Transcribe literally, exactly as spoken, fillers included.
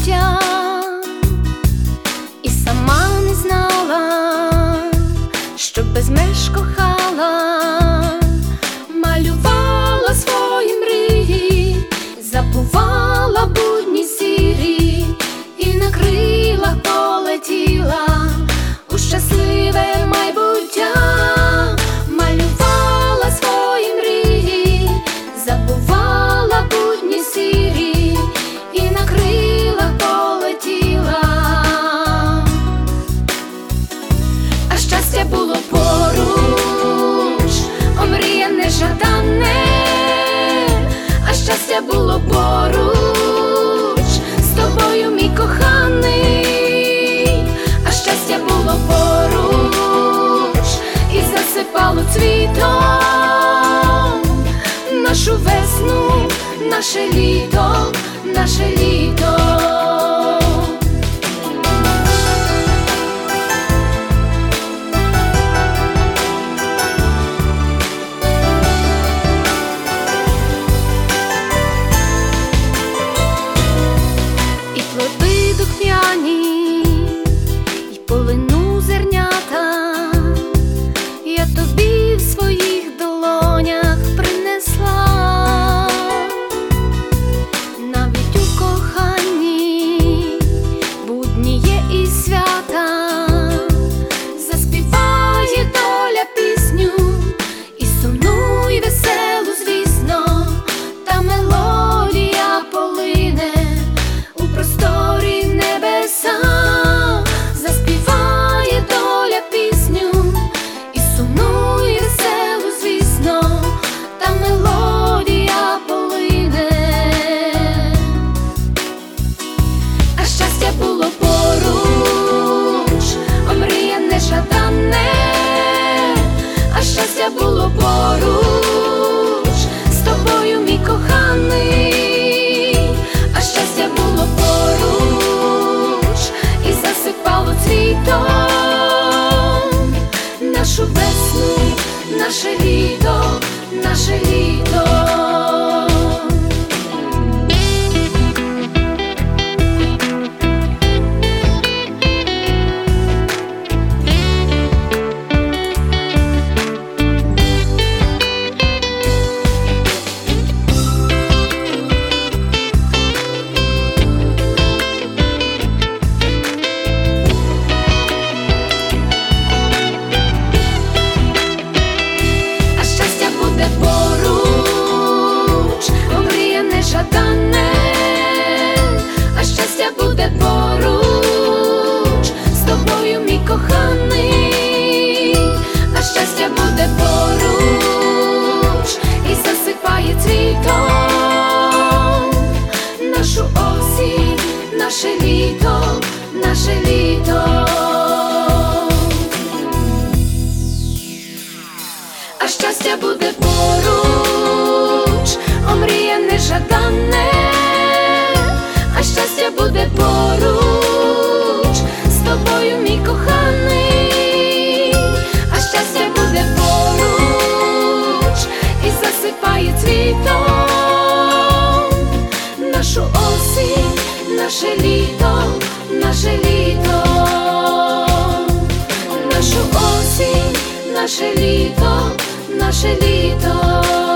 життя, і сама не знала, що без меж кохала, малювала свої мрії, забувала будні сірі, і на крилах полетіла у щасливе майбуття. Малювала свої мрії, забувала будні сірі, і на крилах полетіла. А щастя було поруч, омріяне, жадане, а щастя було поруч з тобою, мій коханий, а щастя було поруч і засипало цвітом нашу весну, наше літо, наше літо. І плоди духмяні, і полину зернята я тобі в своїх долонях принесла. Навіть у коханні будні є і свята, заспіває доля пісню, і сумну, і веселу, звісно, та мелодія полине у просторі небеса. Заспіває доля пісню, і сумну, і веселу, звісно, та мелодія полине. А щастя було поруч, омріяне, жадане, а щастя було поруч з тобою, мій коханий, а щастя було поруч і засипало цвітом нашу весну, наше літо, наше літо. А щастя буде поруч, омріяне, жадане, а щастя буде поруч з тобою, мій коханий, а щастя буде поруч і засипає цвітом нашу осінь, наше літо, наше літо. А щастя буде поруч, омріяне, жадане, а щастя буде поруч з тобою, мій коханий, а щастя буде поруч і засипає цвітом нашу осінь, наше літо, наше літо, нашу осінь, наше літо, наше літо.